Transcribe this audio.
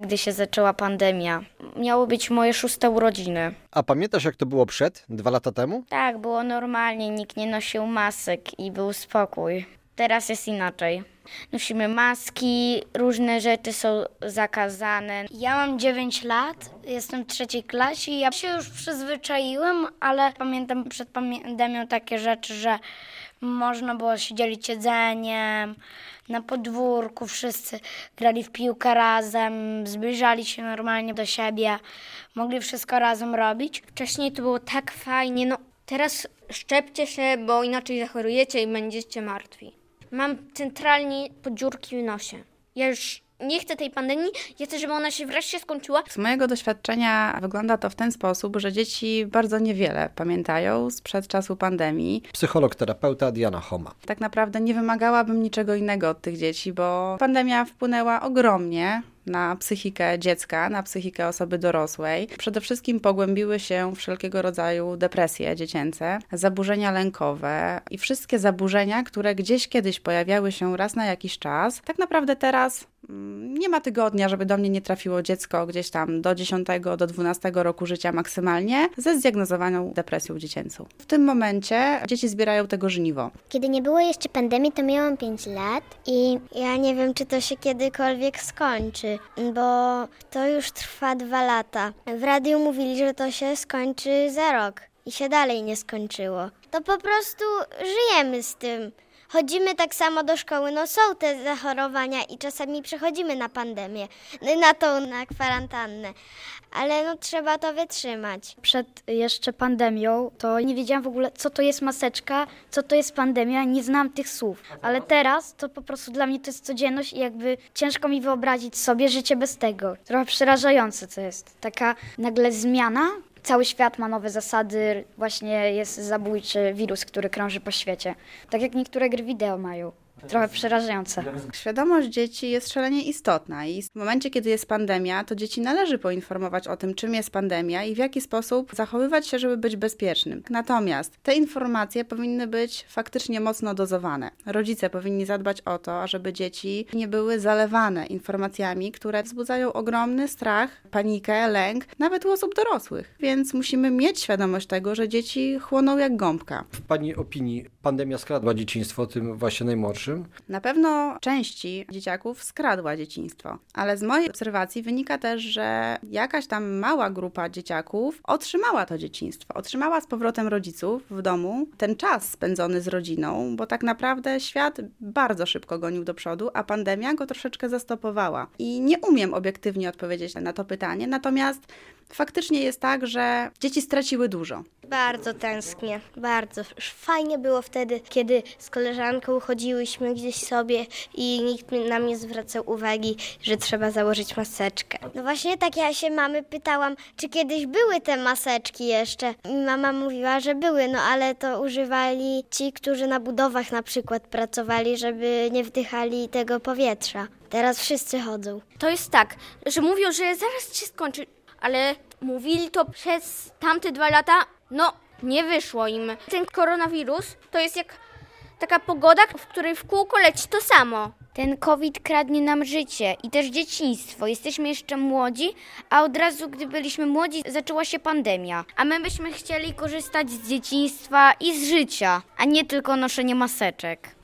gdy się zaczęła pandemia. Miały być moje 6. urodziny. A pamiętasz, jak to było 2 lata temu? Tak, było normalnie, nikt nie nosił masek i był spokój. Teraz jest inaczej. Nosimy maski, różne rzeczy są zakazane. Ja mam 9 lat, jestem w 3. klasie i ja się już przyzwyczaiłem, ale pamiętam przed pandemią takie rzeczy, że można było się dzielić jedzeniem, na podwórku wszyscy grali w piłkę razem, zbliżali się normalnie do siebie, mogli wszystko razem robić. Wcześniej to było tak fajnie, no teraz szczepcie się, bo inaczej zachorujecie i będziecie martwi. Mam centralnie dziurki w nosie. Ja już nie chcę tej pandemii, ja chcę, żeby ona się wreszcie skończyła. Z mojego doświadczenia wygląda to w ten sposób, że dzieci bardzo niewiele pamiętają sprzed czasu pandemii. Psycholog, terapeuta Diana Homa. Tak naprawdę nie wymagałabym niczego innego od tych dzieci, bo pandemia wpłynęła ogromnie na psychikę dziecka, na psychikę osoby dorosłej. Przede wszystkim pogłębiły się wszelkiego rodzaju depresje dziecięce, zaburzenia lękowe i wszystkie zaburzenia, które gdzieś kiedyś pojawiały się raz na jakiś czas. Tak naprawdę teraz nie ma tygodnia, żeby do mnie nie trafiło dziecko gdzieś tam do 10, do 12 roku życia maksymalnie ze zdiagnozowaną depresją dziecięcą. W tym momencie dzieci zbierają tego żniwo. Kiedy nie było jeszcze pandemii, to miałam 5 lat i ja nie wiem, czy to się kiedykolwiek skończy, bo to już trwa 2 lata. W radiu mówili, że to się skończy za rok i się dalej nie skończyło. To po prostu żyjemy z tym. Chodzimy tak samo do szkoły, no są te zachorowania i czasami przechodzimy na pandemię, na kwarantannę, ale no trzeba to wytrzymać. Przed jeszcze pandemią to nie wiedziałam w ogóle, co to jest maseczka, co to jest pandemia, nie znam tych słów. Ale teraz to po prostu dla mnie to jest codzienność i jakby ciężko mi wyobrazić sobie życie bez tego. Trochę przerażające to jest. Taka nagle zmiana. Cały świat ma nowe zasady, właśnie jest zabójczy wirus, który krąży po świecie. Tak jak niektóre gry wideo mają. Trochę przerażające. Świadomość dzieci jest szalenie istotna i w momencie, kiedy jest pandemia, to dzieci należy poinformować o tym, czym jest pandemia i w jaki sposób zachowywać się, żeby być bezpiecznym. Natomiast te informacje powinny być faktycznie mocno dozowane. Rodzice powinni zadbać o to, ażeby dzieci nie były zalewane informacjami, które wzbudzają ogromny strach, panikę, lęk, nawet u osób dorosłych. Więc musimy mieć świadomość tego, że dzieci chłoną jak gąbka. W Pani opinii pandemia skradła dzieciństwo, tym właśnie najmłodszym? Na pewno części dzieciaków skradła dzieciństwo, ale z mojej obserwacji wynika też, że jakaś tam mała grupa dzieciaków otrzymała to dzieciństwo, otrzymała z powrotem rodziców w domu, ten czas spędzony z rodziną, bo tak naprawdę świat bardzo szybko gonił do przodu, a pandemia go troszeczkę zastopowała. I nie umiem obiektywnie odpowiedzieć na to pytanie, natomiast faktycznie jest tak, że dzieci straciły dużo. Bardzo tęsknię, bardzo. Już fajnie było wtedy, kiedy z koleżanką chodziłyśmy gdzieś sobie i nikt nam nie zwracał uwagi, że trzeba założyć maseczkę. No właśnie tak ja się mamy pytałam, czy kiedyś były te maseczki jeszcze. I mama mówiła, że były, no ale to używali ci, którzy na budowach na przykład pracowali, żeby nie wdychali tego powietrza. Teraz wszyscy chodzą. To jest tak, że mówią, że zaraz się skończy, ale mówili to przez tamte 2 lata, no nie wyszło im. Ten koronawirus to jest jak taka pogoda, w której w kółko leci to samo. Ten COVID kradnie nam życie i też dzieciństwo. Jesteśmy jeszcze młodzi, a od razu, gdy byliśmy młodzi, zaczęła się pandemia. A my byśmy chcieli korzystać z dzieciństwa i z życia, a nie tylko noszenie maseczek.